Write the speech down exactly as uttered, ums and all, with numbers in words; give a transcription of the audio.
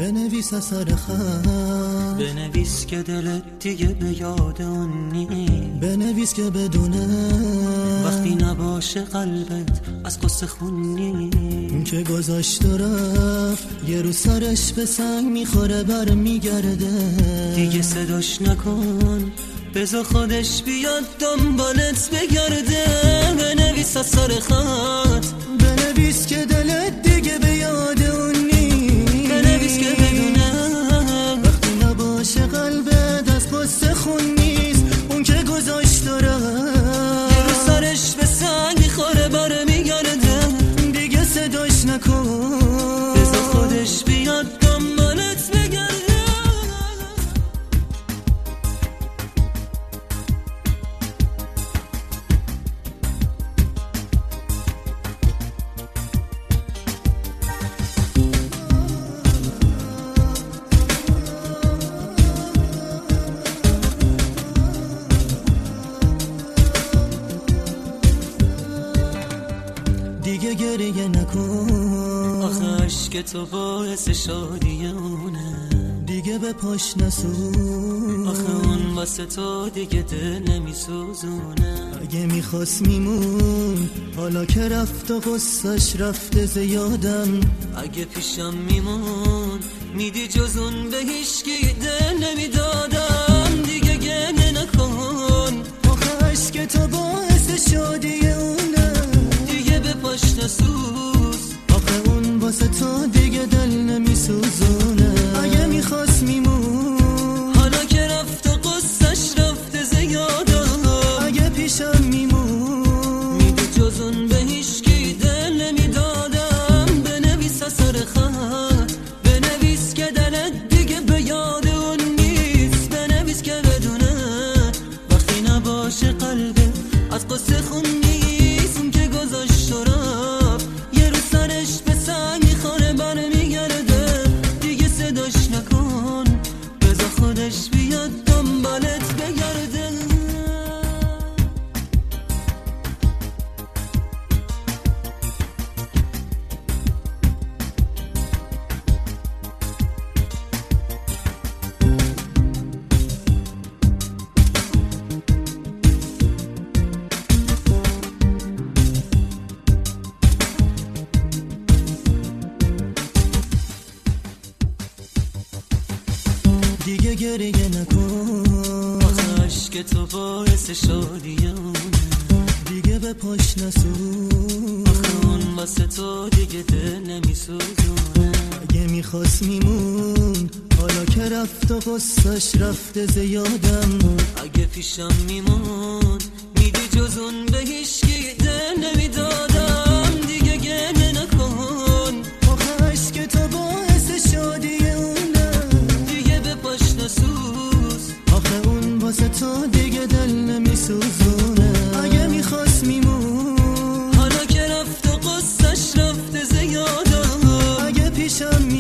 بنویس اثر خط، بنویس که دلت دیگه به یاد اون نی، بنویس که بدونه وقتی نباشه قلبت از قصه خونی. اون که گذاشت و رفت یه رو سرش به سنگ میخوره بر میگرده، دیگه صداش نکن بذار خودش بیاد دنبالت بگرده. بنویس اثر خط، بنویس که دلت دیگه به یاد اون نی، بنویس که بدونه وقتی نباشه قلبت از قصه خون نیست. اون که گذاشت و رفت یه رو سرش به سنگ میخوره بر میگرده، دیگه صداش نکن بذار خودش بیاد دنبالت بگرده. دیگه گریه نکن، آخه عشق تو باعث شادی اونه، دیگه به پاش نسون، آخه اون واسه تو دیگه دل نمیسوزونه. اگه میخواست میمون حالا که رفت و قصهش رفته زیادم، اگه پیشم میمون میدی جز اون به هیچکی دل نمیدادم. دیگه گریه نکن، آخه عشق تو باعث شادی اونه، دیگه به پاش نسوز، آخه اون واسه تو دیگه دل نمیسوزونه. اگه میخواست میمون حالا که رفت و قصهش رفته زیادم، اگه پیشم میمون میدی جز اون به هیچکی دل نمیدادم. بنویس اثر خط، بنویس که دلت دیگه به یاد اون نیست، بنویس که بدونه وقتی نباشه قلبه از قصه خون نیست. اون که گذاشت و رفت یه رو سرش به سنگ میخوره بر میگرده، دیگه صداش نکن بذار خودش بیاد دنبالت بگرده. دیگه گریه نکن، آخه عشق تو باعث شادی اونه، دیگه به پاش نسون، آخه اون واسه تو دیگه دل نمیسوزونه. اگه میخواست میمون حالا که رفت و قصهش رفته زیادم، اگه پیشم میمون میدی جز اون به هیچکی دل نمیدادم. دیگه گریه نکن، آخه عشق تو باعث شادی اونه، دیگه به پاش نسوز، آخه اون واسه تو دیگه دل نمیسوزونه. اگه میخواست میمون حالا که رفت و قصهش رفته زیادم، اگه پیشم